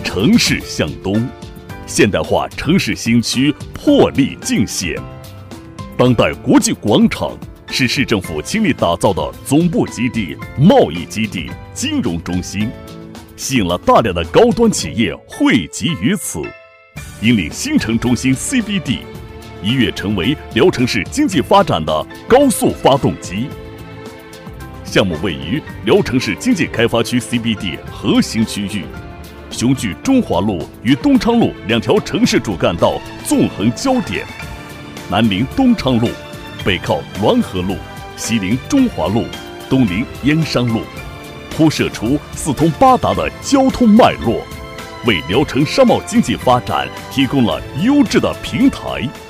城市向东，现代化城市新区破例尽显。当代国际广场是市政府倾力打造的总部基地、贸易基地、金融中心，吸引了大量的高端企业汇集于此，引领新城中心 CBD 一跃成为聊城市经济发展的高速发动机。项目位于聊城市经济开发区 CBD 核心区域，雄踞中华路与东昌路两条城市主干道纵横交点，南临东昌路，北靠滦河路，西临中华路，东临燕山路，铺设出四通八达的交通脉络，为聊城商贸经济发展提供了优质的平台。